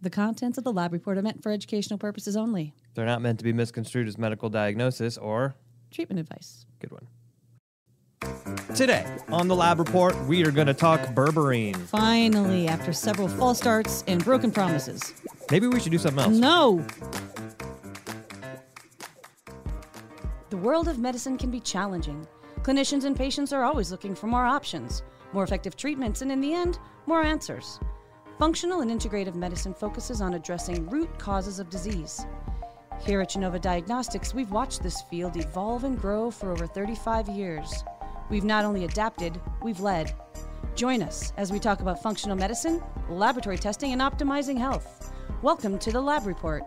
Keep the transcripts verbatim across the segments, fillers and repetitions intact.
The contents of the lab report are meant for educational purposes only. They're not meant to be misconstrued as medical diagnosis or treatment advice. Good one. Today on the lab report, we are going to talk berberine. Finally, after several false starts and broken promises. Maybe we should do something else. No! The world of medicine can be challenging. Clinicians and patients are always looking for more options, more effective treatments, and in the end, more answers. Functional and integrative medicine focuses on addressing root causes of disease. Here at Genova Diagnostics, we've watched this field evolve and grow for over thirty-five years. We've not only adapted, we've led. Join us as we talk about functional medicine, laboratory testing, and optimizing health. Welcome to the Lab Report.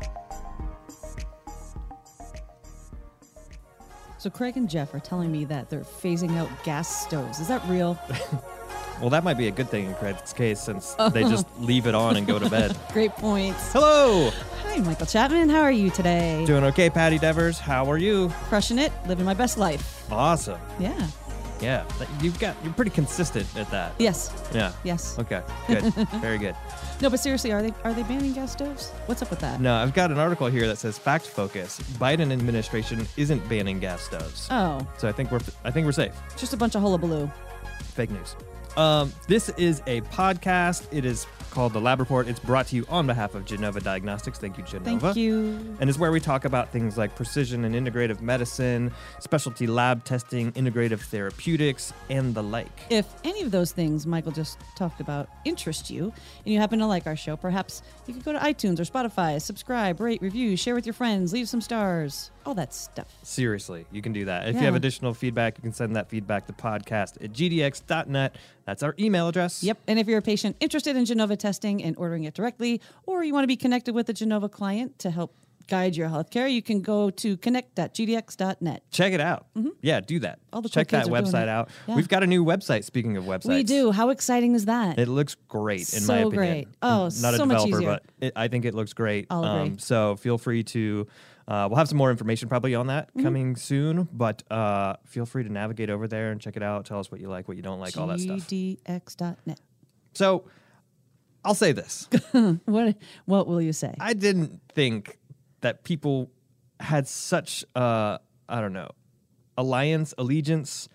So Craig and Jeff are telling me that they're phasing out gas stoves. Is that real? Well, that might be a good thing in Craig's case since they just leave it on and go to bed. Great points. Hello! Hi, Michael Chapman. How are you today? Doing okay, Patty Devers. How are you? Crushing it, living my best life. Awesome. Yeah. Yeah. You've got, you're pretty consistent at that. Yes. Yeah. Yes. Okay. Good. Very good. No, but seriously, are they are they banning gas stoves? What's up with that? No, I've got an article here that says fact focus. Biden administration isn't banning gas stoves. Oh. So I think we're I think we're safe. Just a bunch of hullabaloo. Fake news. Um, this is a podcast. It is called The Lab Report. It's brought to you on behalf of Genova Diagnostics. Thank you, Genova. Thank you. And it's where we talk about things like precision and integrative medicine, specialty lab testing, integrative therapeutics, and the like. If any of those things Michael just talked about interest you, and you happen to like our show, perhaps you could go to iTunes or Spotify, subscribe, rate, review, share with your friends, leave some stars, all that stuff. Seriously, you can do that. If Yeah. you have additional feedback, you can send that feedback to podcast at g d x dot net. That's our email address. Yep. And if you're a patient interested in Genova testing and ordering it directly, or you want to be connected with a Genova client to help guide your healthcare, you can go to connect dot g d x dot net. Check it out. Mm-hmm. Yeah, do that. All the Check cool that kids are doing website it. out. Yeah. We've got a new website, speaking of websites. We do. How exciting is that? It looks great, in So my opinion. great. Oh, I'm not so a much developer, easier. but it, I think it looks great. I'll agree. So feel free to, uh, we'll have some more information probably on that Mm-hmm. coming soon, but uh, feel free to navigate over there and check it out. Tell us what you like, what you don't like, all that stuff. g d x dot net. So I'll say this. What What will you say? I didn't think that people had such, uh, I don't know, alliance, allegiance,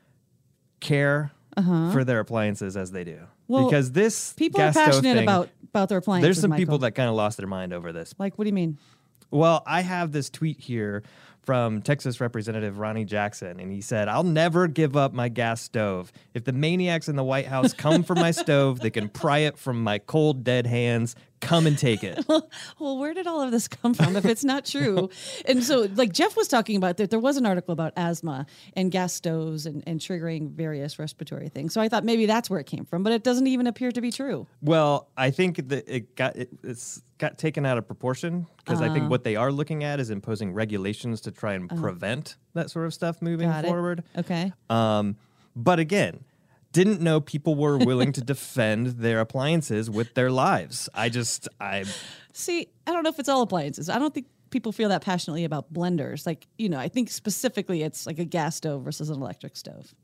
care Uh-huh. for their appliances as they do. Well, because this People are gas stove passionate thing, about, about their appliances, there's some people Michael. that kind of lost their mind over this. Like, what do you mean? Well, I have this tweet here from Texas Representative Ronnie Jackson, and he said, "I'll never give up my gas stove. If the maniacs in the White House come for my stove, they can pry it from my cold, dead hands. Come and take it." Well, where did all of this come from if it's not true? And so, like Jeff was talking about, that there was an article about asthma and gas stoves and, and triggering various respiratory things. So I thought maybe that's where it came from, but it doesn't even appear to be true. Well, I think that it got it, it's got taken out of proportion because I think what they are looking at is imposing regulations to try and prevent that sort of stuff moving Got it. forward. Okay. Um, but again, didn't know people were willing to defend their appliances with their lives. I just, I, See, I don't know if it's all appliances. I don't think people feel that passionately about blenders. Like, you know, I think specifically it's like a gas stove versus an electric stove.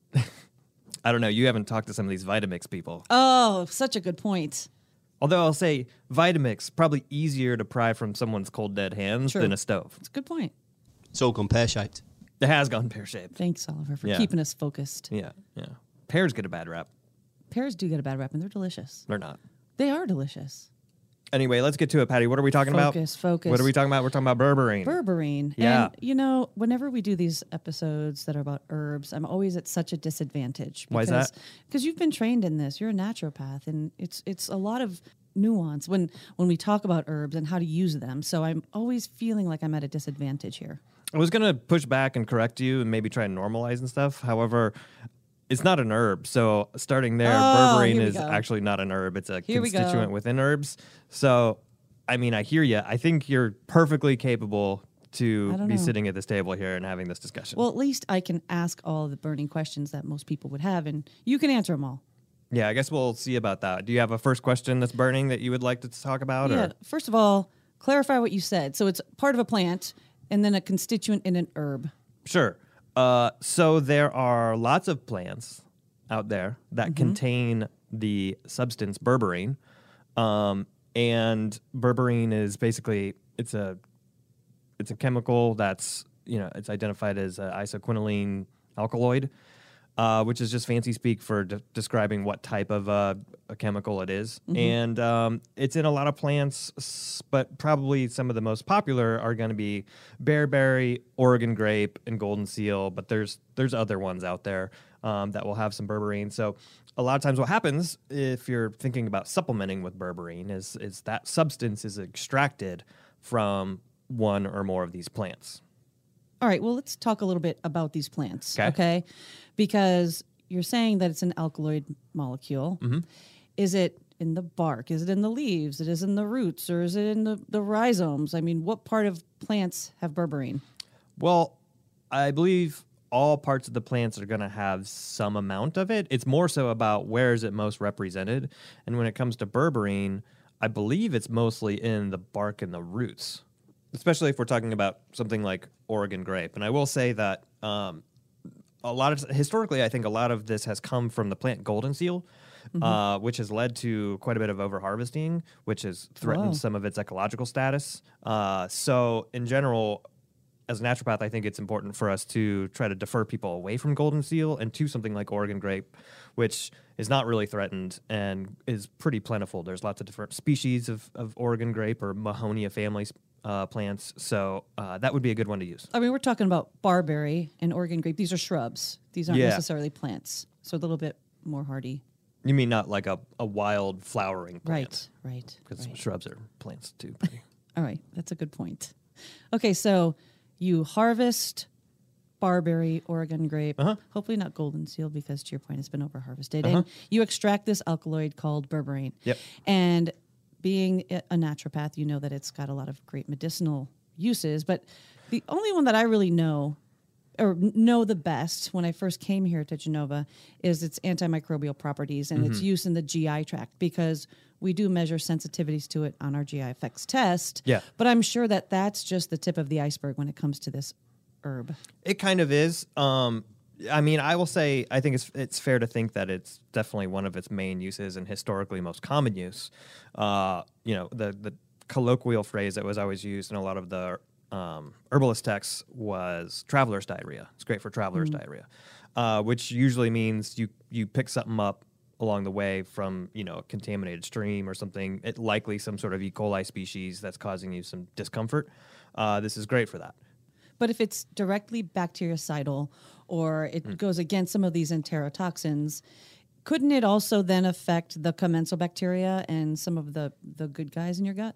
I don't know. You haven't talked to some of these Vitamix people. Oh, such a good point. Although I'll say Vitamix, probably easier to pry from someone's cold, dead hands True. than a stove. It's a good point. It's all gone pear-shaped. It has gone pear-shaped. Thanks, Oliver, for Yeah. keeping us focused. Yeah, yeah. Pears get a bad rap. Pears do get a bad rap, and they're delicious. They're not. They are delicious. Anyway, let's get to it, Patty. What are we talking about? Focus, focus. What are we talking about? We're talking about berberine. Berberine. Yeah. And, you know, whenever we do these episodes that are about herbs, I'm always at such a disadvantage. Why is that? Because you've been trained in this. You're a naturopath, and it's it's a lot of nuance when, when we talk about herbs and how to use them. So I'm always feeling like I'm at a disadvantage here. I was going to push back and correct you and maybe try and normalize and stuff. However, it's not an herb. So starting there, Oh, berberine here we is go. actually not an herb. It's a Here we go. constituent within herbs. So, I mean, I hear you. I think you're perfectly capable to I don't be know. sitting at this table here and having this discussion. Well, at least I can ask all the burning questions that most people would have, and you can answer them all. yeah, I guess we'll see about that. Do you have a first question that's burning that you would like to talk about? Yeah. Or? First of all, clarify what you said. So it's part of a plant and then a constituent in an herb. Sure. Uh, so there are lots of plants out there that Mm-hmm. contain the substance berberine. Um, and berberine is basically it's a it's a chemical that's you know it's identified as a isoquinoline alkaloid, uh, which is just fancy speak for de- describing what type of uh, a chemical it is. Mm-hmm. And um, it's in a lot of plants, but probably some of the most popular are going to be bearberry, Oregon grape, and golden seal. But there's there's other ones out there um, that will have some berberine. So a lot of times what happens if you're thinking about supplementing with berberine is is that substance is extracted from one or more of these plants. All right, well, let's talk a little bit about these plants, okay? okay? Because you're saying that it's an alkaloid molecule. Mm-hmm. Is it in the bark? Is it in the leaves? Is it in the roots? Or is it in the, the rhizomes? I mean, what part of plants have berberine? Well, I believe all parts of the plants are going to have some amount of it. It's more so about where is it most represented. And when it comes to berberine, I believe it's mostly in the bark and the roots, especially if we're talking about something like Oregon grape. And I will say that um, a lot of historically, I think a lot of this has come from the plant golden seal, mm-hmm. uh, which has led to quite a bit of overharvesting, which has threatened Whoa. some of its ecological status. Uh, so in general, as a naturopath, I think it's important for us to try to defer people away from golden seal and to something like Oregon grape, which is not really threatened and is pretty plentiful. There's lots of different species of, of Oregon grape or Mahonia family uh, plants, so uh, that would be a good one to use. I mean, we're talking about barberry and Oregon grape. These are shrubs. These aren't Yeah. necessarily plants, so a little bit more hardy. You mean not like a, a wild flowering plant? Right, right. Because right. shrubs are plants too. All right, that's a good point. Okay, so you harvest barberry, Oregon grape, uh-huh. hopefully not golden seal because to your point it's been over harvested. Uh-huh. And you extract this alkaloid called berberine. Yep. And being a naturopath, you know that it's got a lot of great medicinal uses, but the only one that I really know or know the best when I first came here to Genova is its antimicrobial properties and mm-hmm. its use in the G I tract, because we do measure sensitivities to it on our G I effects test. Yeah. But I'm sure that that's just the tip of the iceberg when it comes to this herb. It kind of is. Um, I mean, I will say I think it's it's fair to think that it's definitely one of its main uses and historically most common use. Uh, you know, the the colloquial phrase that was always used in a lot of the um, herbalist texts was traveler's diarrhea. It's great for traveler's mm. diarrhea, uh, which usually means you you pick something up along the way from, you know, a contaminated stream or something, it likely some sort of E. coli species that's causing you some discomfort. Uh, this is great for that. But if it's directly bactericidal or it mm. goes against some of these enterotoxins, couldn't it also then affect the commensal bacteria and some of the, the good guys in your gut?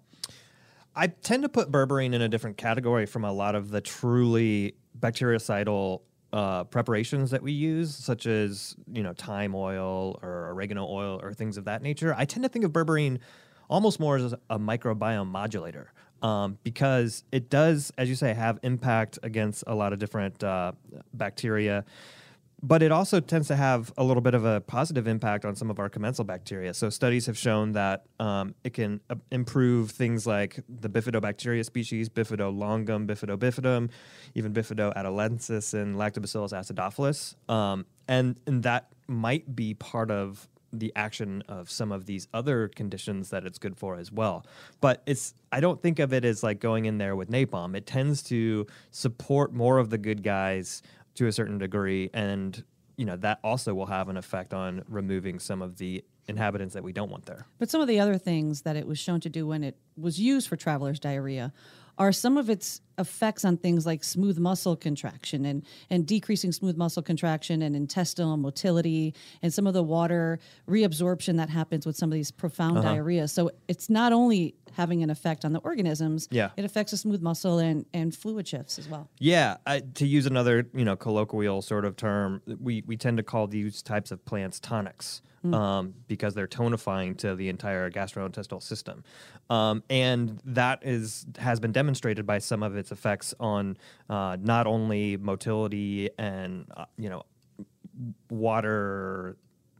I tend to put berberine in a different category from a lot of the truly bactericidal Uh, preparations that we use, such as, you know, thyme oil or oregano oil or things of that nature. I tend to think of berberine almost more as a microbiome modulator um, because it does, as you say, have impact against a lot of different uh, bacteria, but it also tends to have a little bit of a positive impact on some of our commensal bacteria. So studies have shown that um, it can uh, improve things like the bifidobacteria species, bifidolongum, bifidobifidum, even bifidoadelensis and lactobacillus acidophilus. Um, and, and that might be part of the action of some of these other conditions that it's good for as well. But it's I don't think of it as like going in there with napalm. It tends to support more of the good guys to a certain degree, and you know that also will have an effect on removing some of the inhabitants that we don't want there. But some of the other things that it was shown to do when it was used for traveler's diarrhea are some of its effects on things like smooth muscle contraction and, and decreasing smooth muscle contraction and intestinal motility and some of the water reabsorption that happens with some of these profound uh-huh. diarrhea. So it's not only having an effect on the organisms, yeah. it affects the smooth muscle and, and fluid shifts as well. Yeah, I, to use another you know colloquial sort of term, we, we tend to call these types of plants tonics. Mm. Um, because they're tonifying to the entire gastrointestinal system. Um, and that is has been demonstrated by some of its effects on uh, not only motility and, uh, you know, water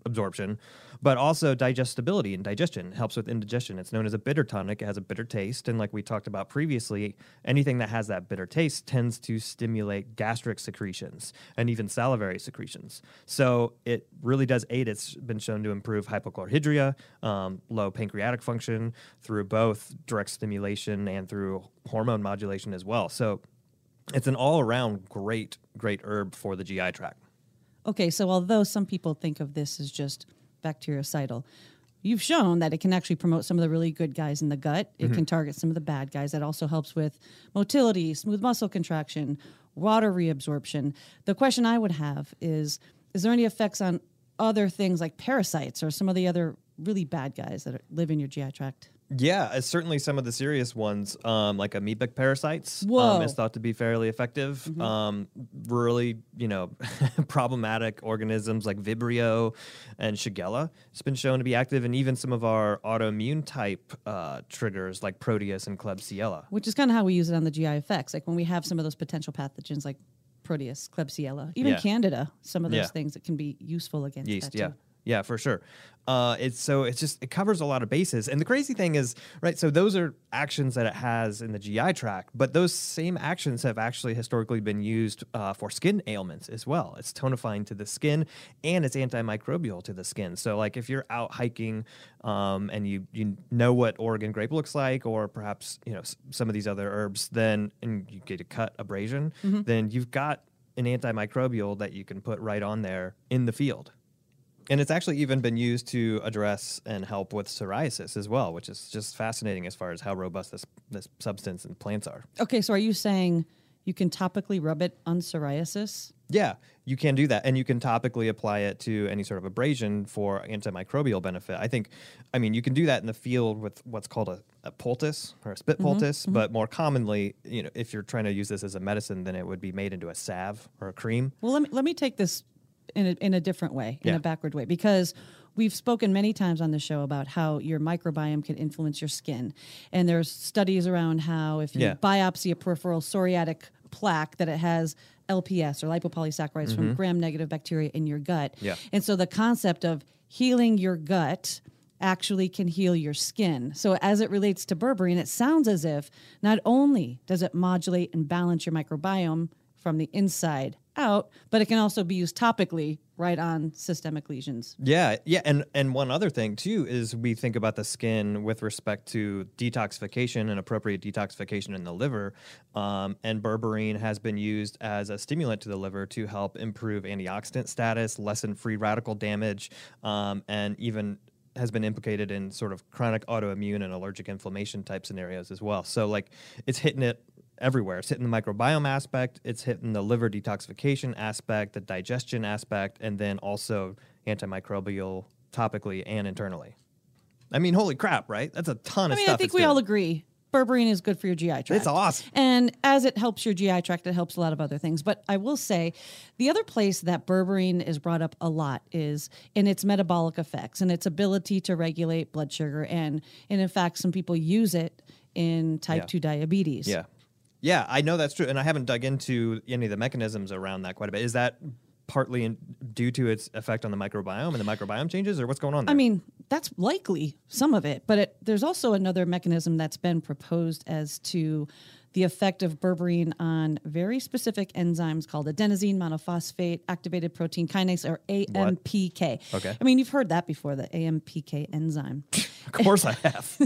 absorption, but also digestibility and digestion. It helps with indigestion. It's known as a bitter tonic. It has a bitter taste. And like we talked about previously, anything that has that bitter taste tends to stimulate gastric secretions and even salivary secretions. So it really does aid. It's been shown to improve hypochlorhydria, um, low pancreatic function through both direct stimulation and through hormone modulation as well. So it's an all-around great, great herb for the G I tract. Okay, so although some people think of this as just bactericidal, you've shown that it can actually promote some of the really good guys in the gut. It mm-hmm. can target some of the bad guys. That also helps with motility, smooth muscle contraction, water reabsorption. The question I would have is, is there any effects on other things like parasites or some of the other really bad guys that are, live in your G I tract? Yeah, uh, certainly some of the serious ones, um, like amoebic parasites, Whoa. um, is thought to be fairly effective. Mm-hmm. Um, really, you know, problematic organisms like Vibrio and Shigella, it's been shown to be active, and even some of our autoimmune type uh, triggers like Proteus and Klebsiella. Which is kind of how we use it on the G I effects. Like when we have some of those potential pathogens like Proteus, Klebsiella, even yeah. Candida, some of those yeah. things that can be useful against yeast. that Yeah. too. Yeah, for sure. Uh, it's so it's just it covers a lot of bases. And the crazy thing is, right, so those are actions that it has in the G I tract, but those same actions have actually historically been used uh, for skin ailments as well. It's tonifying to the skin and it's antimicrobial to the skin. So like if you're out hiking um, and you you know what Oregon grape looks like, or perhaps, you know, s- some of these other herbs, then and you get a cut abrasion, mm-hmm. then you've got an antimicrobial that you can put right on there in the field. And it's actually even been used to address and help with psoriasis as well, which is just fascinating as far as how robust this, this substance and plants are. Okay, so are you saying you can topically rub it on psoriasis? Yeah, you can do that. And you can topically apply it to any sort of abrasion for antimicrobial benefit. I think, I mean, you can do that in the field with what's called a, a poultice or a spit Mm-hmm, poultice. mm-hmm. But more commonly, you know, if you're trying to use this as a medicine, then it would be made into a salve or a cream. Well, let me, let me take this in a, in a different way, in yeah. a backward way, because we've spoken many times on the show about how your microbiome can influence your skin. And there's studies around how if you yeah. biopsy a peripheral psoriatic plaque, that it has L P S or lipopolysaccharides mm-hmm. from gram-negative bacteria in your gut. Yeah. And so the concept of healing your gut actually can heal your skin. So as it relates to berberine, it sounds as if not only does it modulate and balance your microbiome from the inside out, but it can also be used topically right on systemic lesions. Yeah, yeah, and and one other thing too is we think about the skin with respect to detoxification and appropriate detoxification in the liver, um, and berberine has been used as a stimulant to the liver to help improve antioxidant status, lessen free radical damage, um, and even has been implicated in sort of chronic autoimmune and allergic inflammation type scenarios as well. So like it's hitting it everywhere. It's hitting the microbiome aspect, it's hitting the liver detoxification aspect, the digestion aspect, and then also antimicrobial topically and internally. I mean, holy crap, right? That's a ton I of mean, stuff. I think we all agree berberine is good for your G I tract. It's awesome. And as it helps your G I tract, it helps a lot of other things. But I will say the other place that berberine is brought up a lot is in its metabolic effects and its ability to regulate blood sugar. And, and in fact, some people use it in type Yeah. two diabetes. Yeah. Yeah, I know that's true. And I haven't dug into any of the mechanisms around that quite a bit. Is that partly in, due to its effect on the microbiome and the microbiome changes, or what's going on there? I mean, that's likely some of it, but it, there's also another mechanism that's been proposed as to the effect of berberine on very specific enzymes called adenosine monophosphate activated protein kinase, or A M P K. What? Okay. I mean, you've heard that before, the A M P K enzyme. Of course I have.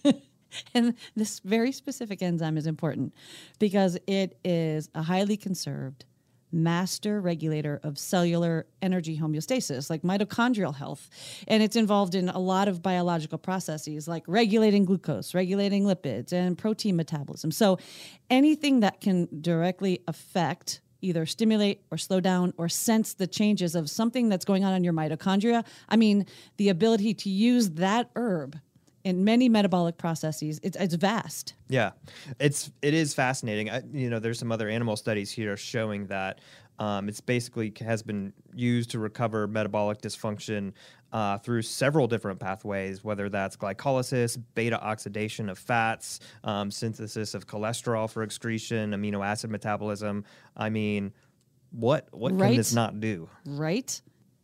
And this very specific enzyme is important because it is a highly conserved master regulator of cellular energy homeostasis, like mitochondrial health. And it's involved in a lot of biological processes like regulating glucose, regulating lipids, and protein metabolism. So anything that can directly affect, either stimulate or slow down or sense the changes of something that's going on in your mitochondria, I mean, the ability to use that herb in many metabolic processes, it's, it's vast. Yeah, it's it is fascinating. I, you know, there's some other animal studies here showing that um, it's basically has been used to recover metabolic dysfunction uh, through several different pathways, whether that's glycolysis, beta oxidation of fats, um, synthesis of cholesterol for excretion, amino acid metabolism. I mean, what what Right. can this not do? Right?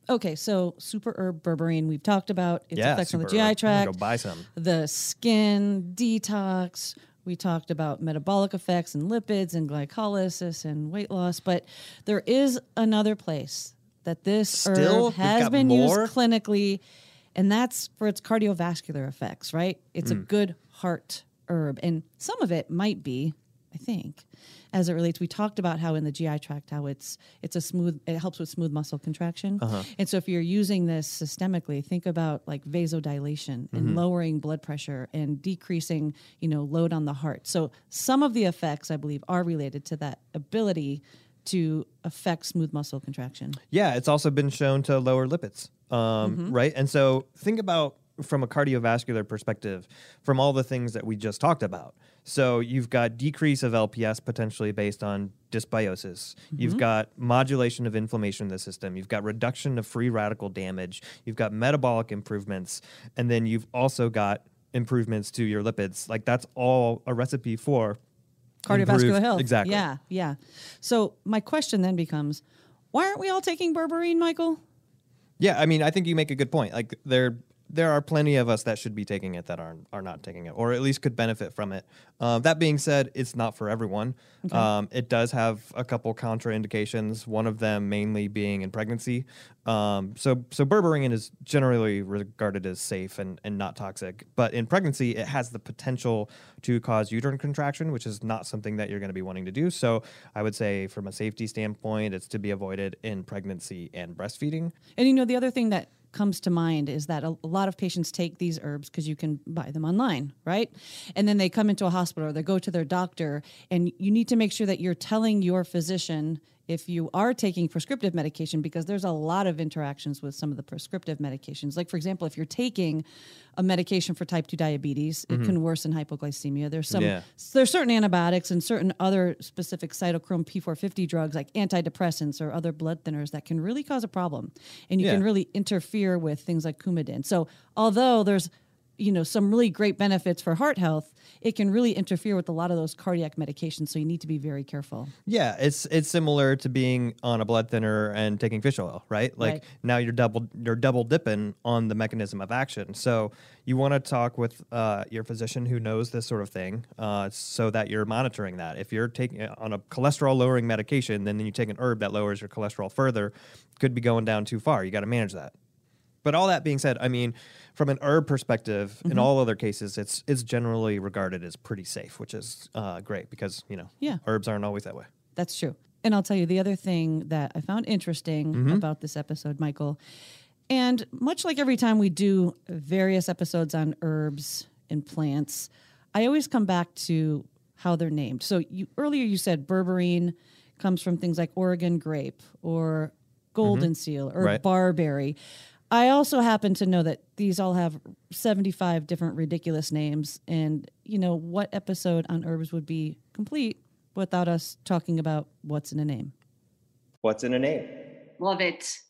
Okay, so super herb berberine, we've talked about its yeah, effects on the super G I herb. I'm gonna tract, Go buy some. the skin detox. We talked about metabolic effects and lipids and glycolysis and weight loss, but there is another place that this Still? herb We've has got been more? used clinically, and that's for its cardiovascular effects, right? It's a good heart herb, and some of it might be, I think, as it relates. We talked about how in the G I tract, how it's it's a smooth, it helps with smooth muscle contraction. Uh-huh. And so if you're using this systemically, think about like vasodilation and lowering blood pressure and decreasing, you know, load on the heart. So some of the effects, I believe, are related to that ability to affect smooth muscle contraction. Yeah, it's also been shown to lower lipids, um, right? And so think about from a cardiovascular perspective, from all the things that we just talked about. So you've got decrease of L P S potentially based on dysbiosis. You've got modulation of inflammation in the system. You've got reduction of free radical damage. You've got metabolic improvements. And then you've also got improvements to your lipids. Like that's all a recipe for Cardiovascular improved- health. Exactly. Yeah, yeah. So my question then becomes, why aren't we all taking berberine, Michael? Yeah, I mean, I think you make a good point. Like there there are plenty of us that should be taking it that are are not taking it, or at least could benefit from it. Uh, that being said, it's not for everyone. Okay. Um, it does have a couple contraindications. One of them mainly being in pregnancy. Um, so so berberine is generally regarded as safe and, and not toxic, but in pregnancy, it has the potential to cause uterine contraction, which is not something that you're going to be wanting to do. So I would say, from a safety standpoint, it's to be avoided in pregnancy and breastfeeding. And you know, the other thing that comes to mind is that a, a lot of patients take these herbs because you can buy them online, right? And then they come into a hospital or they go to their doctor, and you need to make sure that you're telling your physician if you are taking prescriptive medication, because there's a lot of interactions with some of the prescriptive medications. Like, for example, if you're taking a medication for type two diabetes, it can worsen hypoglycemia. There's some Yeah. there's certain antibiotics and certain other specific cytochrome P four fifty drugs like antidepressants or other blood thinners that can really cause a problem. And you Yeah. can really interfere with things like Coumadin. So although there's you know, some really great benefits for heart health, it can really interfere with a lot of those cardiac medications. So you need to be very careful. Yeah, it's it's similar to being on a blood thinner and taking fish oil, right? Like Right. now you're double you're double dipping on the mechanism of action. So you want to talk with uh, your physician who knows this sort of thing, uh, so that you're monitoring that. If you're taking it on a cholesterol lowering medication, then you take an herb that lowers your cholesterol further, could be going down too far. You got to manage that. But all that being said, I mean, from an herb perspective, Mm-hmm. in all other cases, it's it's generally regarded as pretty safe, which is uh, great because, you know, Yeah. herbs aren't always that way. That's true. And I'll tell you the other thing that I found interesting Mm-hmm. about this episode, Michael, and much like every time we do various episodes on herbs and plants, I always come back to how they're named. So you earlier you said berberine comes from things like Oregon grape or golden seal or Right. barberry. I also happen to know that these all have seventy-five different ridiculous names. And, you know, what episode on herbs would be complete without us talking about what's in a name? What's in a name? Love it.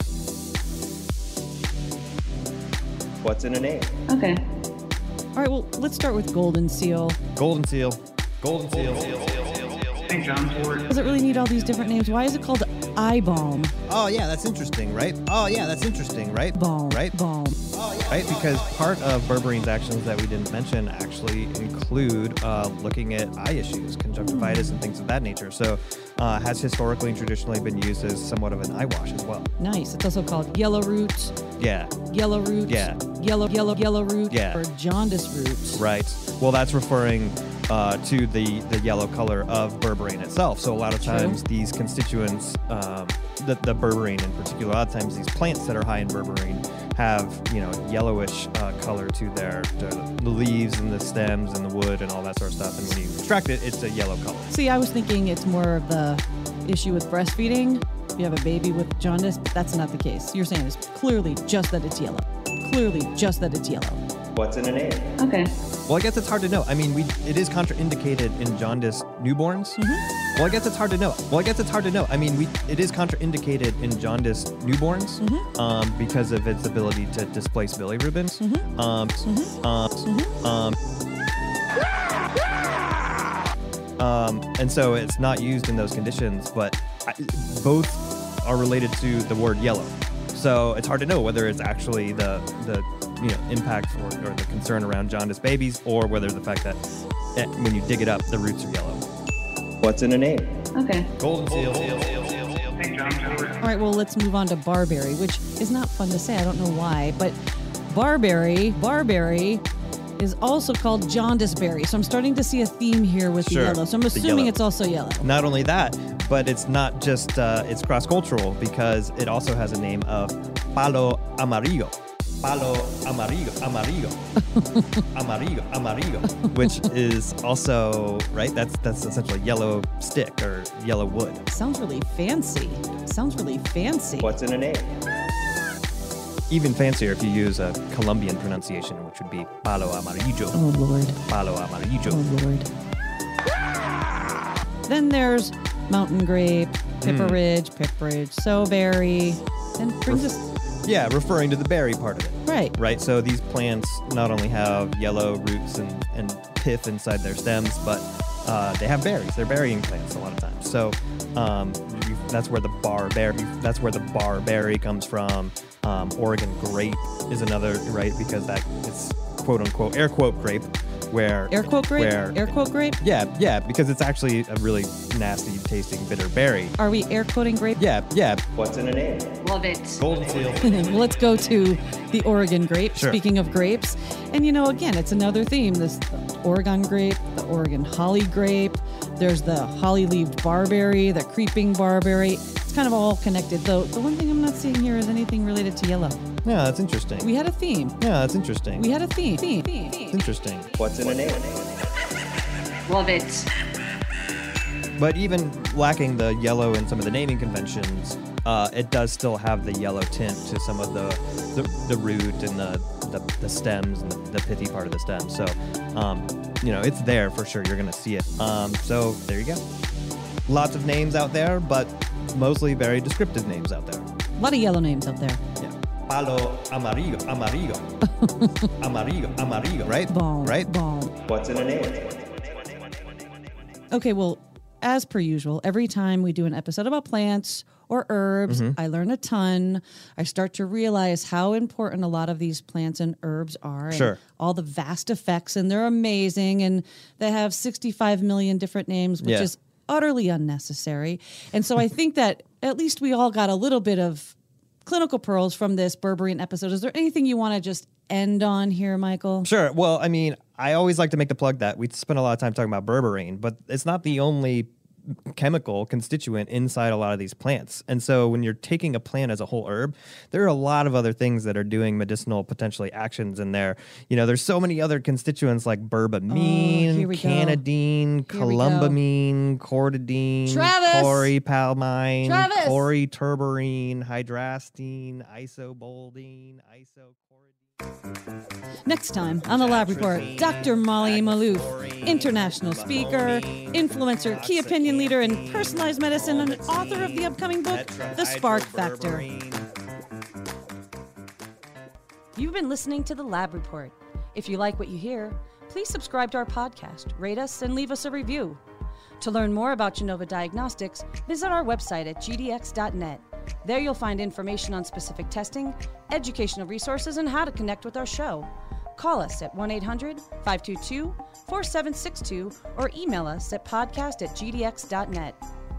What's in a name? Okay. All right, well, let's start with golden seal. Golden seal. Golden seal. Saint John's wort. Does it really need all these different names? Why is it called eye balm? Oh yeah, that's interesting, right? Oh yeah, that's interesting, right? Balm. Right? Balm. Right, because part of berberine's actions that we didn't mention actually include uh, looking at eye issues, conjunctivitis, and things of that nature. So, uh, has historically and traditionally been used as somewhat of an eye wash as well. Nice. It's also called yellow root, Yeah, yellow root, Yeah. yellow, yellow, yellow root, Yeah. or jaundice root. right. Well, that's referring uh, to the the yellow color of berberine itself. So a lot of True. times these constituents, um, the the berberine in particular, a lot of times these plants that are high in berberine have, you know, yellowish uh, color to their to the leaves and the stems and the wood and all that sort of stuff. And when you extract it, it's a yellow color. See, I was thinking it's more of the issue with breastfeeding. If you have a baby with jaundice, but that's not the case. You're saying it's clearly just that it's yellow. Clearly just that it's yellow. What's in a name? Okay. Well, I guess it's hard to know. I mean, we it is contraindicated in jaundice newborns. Well, I guess it's hard to know. Well, I guess it's hard to know. I mean, we it is contraindicated in jaundice newborns um, because of its ability to displace bilirubins. Um, um, um, um, and so it's not used in those conditions, but I, both are related to the word yellow. So it's hard to know whether it's actually the the you know impact or, or the concern around jaundice babies, or whether the fact that eh, when you dig it up, the roots are yellow. What's in a name? Okay. Golden seal. Saint John's wort. All right, well, let's move on to barberry, which is not fun to say. I don't know why, but barberry, barberry is also called jaundice berry. So I'm starting to see a theme here with Sure, the yellow. So I'm the assuming yellow. it's also yellow. Not only that, but it's not just uh, it's cross-cultural because it also has a name of palo amarillo. Palo amarillo, amarillo, amarillo, amarillo, which is also right. That's that's essentially yellow stick or yellow wood. Sounds really fancy. Sounds really fancy. What's in a name? Even fancier if you use a Colombian pronunciation, which would be palo amarillo. Oh, Lord. Palo amarillo. Oh, Lord. Then there's mountain grape, pipperidge, pipperidge, soberry, and brings us Yeah, referring to the berry part of it. right. Right, so these plants not only have yellow roots and, and pith inside their stems, but uh, they have berries. They're berrying plants a lot of times. So um, you, that's where the barberry that's where the barberry comes from. Um, Oregon grape is another, right, because that it's quote unquote air quote grape, where Air quote grape? Where, Air quote grape? yeah, yeah, because it's actually a really nasty tasting bitter berry. Are we air quoting grape? Yeah, yeah. What's in a name? Love it. Golden seal. Well, let's go to the Oregon grape. Sure. Speaking of grapes, and you know, again, it's another theme. This the Oregon grape, the Oregon holly grape. There's the holly-leaved barberry, the creeping barberry. It's kind of all connected. Though the one thing I'm not seeing here is anything related to yellow. Yeah, that's interesting. We had a theme. yeah, that's interesting. We had a theme. Theme. Theme. It's theme. interesting. What's in a name? Love it. But even lacking the yellow in some of the naming conventions, uh, it does still have the yellow tint to some of the the, the root and the, the, the stems and the, the pithy part of the stem. So, um, you know, it's there for sure. You're going to see it. Um, so there you go. Lots of names out there, but mostly very descriptive names out there. A lot of yellow names out there. Yeah. Palo amarillo, amarillo, amarillo, amarillo. Right? Boom. Right? Boom. What's in a name? Okay, well, as per usual, every time we do an episode about plants or herbs, Mm-hmm. I learn a ton. I start to realize how important a lot of these plants and herbs are. And Sure. all the vast effects, and they're amazing. And they have sixty-five million different names, which Yeah. is utterly unnecessary. And so I think that at least we all got a little bit of clinical pearls from this berberine episode. Is there anything you want to just end on here, Michael? Sure. Well, I mean, I always like to make the plug that we spend a lot of time talking about berberine, but it's not the only chemical constituent inside a lot of these plants. And so when you're taking a plant as a whole herb, there are a lot of other things that are doing medicinal potentially actions in there. You know, there's so many other constituents like berbamine, Oh, here we go. canadine, Here we go. columbamine, cortidine, Travis! chloripalmine, Travis! chloriturberine, hydrastine, isoboldine, isocoridine. Next time on the Lab Report, Doctor Molly Malouf, international speaker, influencer, key opinion leader in personalized medicine, and author of the upcoming book, The Spark Factor. You've been listening to the Lab Report. If you like what you hear, please subscribe to our podcast, rate us, and leave us a review. To learn more about Genova Diagnostics, visit our website at g d x dot net. There you'll find information on specific testing, educational resources, and how to connect with our show. Call us at one eight hundred, five two two, four seven six two or email us at podcast at g d x dot net.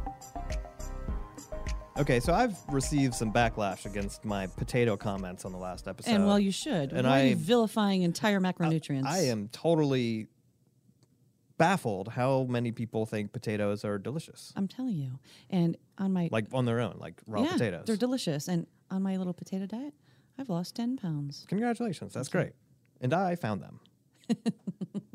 Okay, so I've received some backlash against my potato comments on the last episode. And well, you should. And Why are you I- vilifying entire macronutrients? I am totally baffled how many people think potatoes are delicious. I'm telling you. And on my Like on their own, like raw yeah, potatoes. they're delicious. And on my little potato diet, I've lost ten pounds. Congratulations, that's great. And I found them.